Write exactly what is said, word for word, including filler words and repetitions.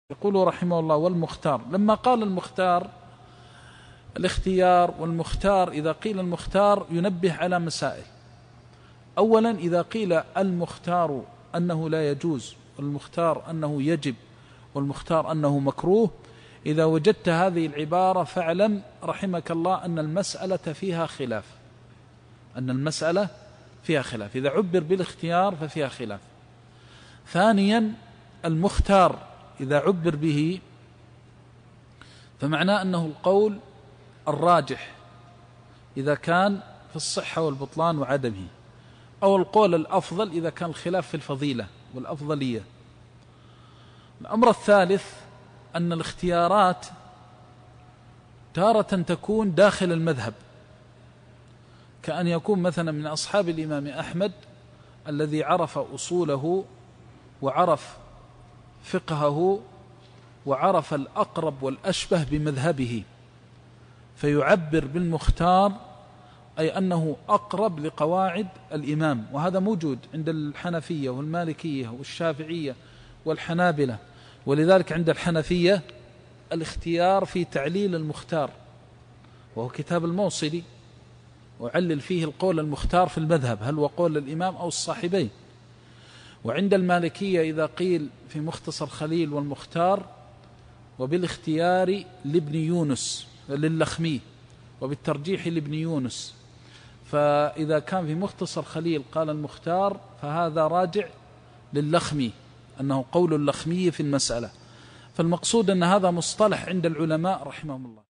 يقول رحمه الله والمختار. لما قال المختار الاختيار والمختار، إذا قيل المختار ينبه على مسائل. أولا إذا قيل المختار أنه لا يجوز، والمختار أنه يجب، والمختار أنه مكروه، إذا وجدت هذه العبارة فاعلم رحمك الله أن المسألة فيها خلاف، أن المسألة فيها خلاف. إذا عبر بالاختيار ففيها خلاف. ثانيا المختار إذا عبر به فمعناه أنه القول الراجح إذا كان في الصحة والبطلان وعدمه، أو القول الأفضل إذا كان الخلاف في الفضيلة والأفضلية. الأمر الثالث أن الاختيارات تارة تكون داخل المذهب، كأن يكون مثلا من أصحاب الإمام أحمد الذي عرف أصوله وعرف فقهه وعرف الأقرب والأشبه بمذهبه، فيعبر بالمختار أي أنه أقرب لقواعد الإمام، وهذا موجود عند الحنفية والمالكية والشافعية والحنابلة. ولذلك عند الحنفية الاختيار في تعليل المختار، وهو كتاب الموصلي، وعلل فيه القول المختار في المذهب هل هو قول الإمام أو الصاحبين. وعند المالكية إذا قيل في مختصر خليل والمختار وبالاختيار لابن يونس للخمي وبالترجيح لابن يونس، فإذا كان في مختصر خليل قال المختار فهذا راجع للخمي، أنه قول اللخمي في المسألة. فالمقصود أن هذا مصطلح عند العلماء رحمهم الله.